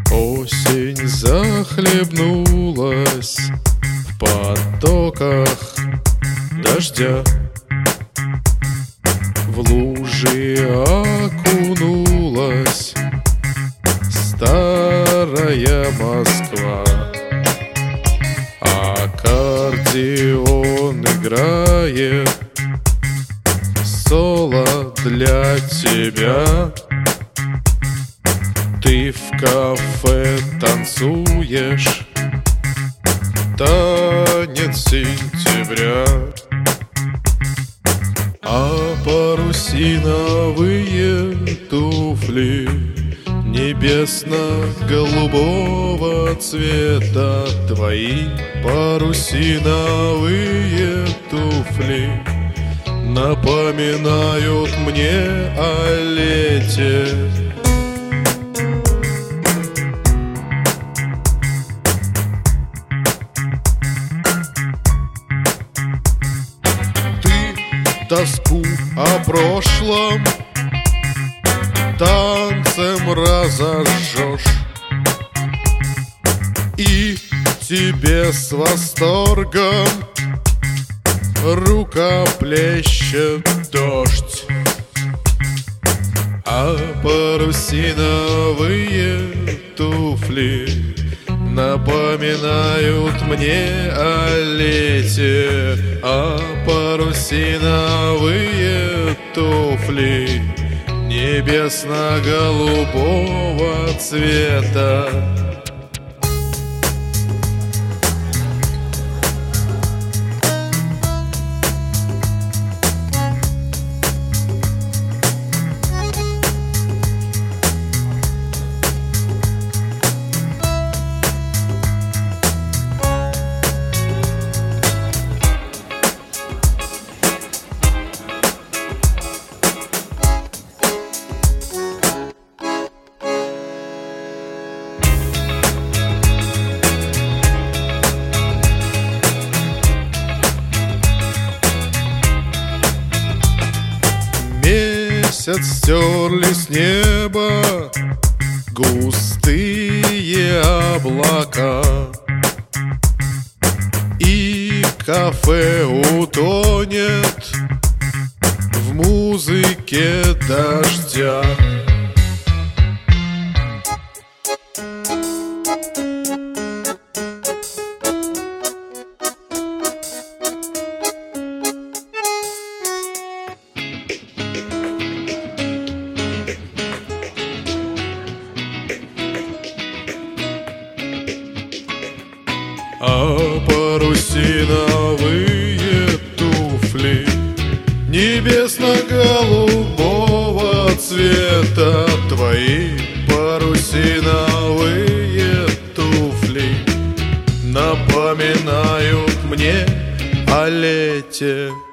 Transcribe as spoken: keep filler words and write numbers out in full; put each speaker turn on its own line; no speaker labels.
Осень захлебнулась в потоках дождя, в лужи окунулась старая Москва. Аккордеон играет соло для тебя. Ты в кафе танцуешь танец сентября, а парусиновые туфли небесно-голубого цвета. Твои парусиновые туфли напоминают мне о лете. Тоску о прошлом танцем разожжешь, и тебе с восторгом рукоплещет дождь. А парусиновые туфли напоминают мне о лете, а парусиновые туфли небесно-голубого цвета. Месяц стерли с неба густые облака, и кафе утонет в музыке дождя. А парусиновые туфли небесно-голубого цвета. Твои парусиновые туфли напоминают мне о лете.